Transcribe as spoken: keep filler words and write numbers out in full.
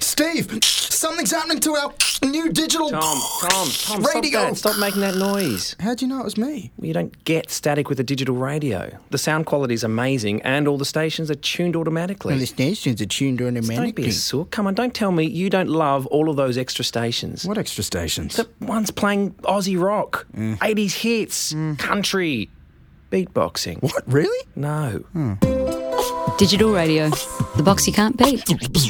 Steve, something's happening to our new digital Tom, Tom, Tom, radio. stop that. Stop making that noise. How'd you know it was me? You don't get static with a digital radio. The sound quality is amazing and all the stations are tuned automatically. Well, the stations are tuned automatically. Don't be a sook. Come on, don't tell me you don't love all of those extra stations. What extra stations? The ones playing Aussie rock, mm. eighties hits, mm. country, beatboxing. What, really? No. Hmm. Digital radio, the box you can't beat.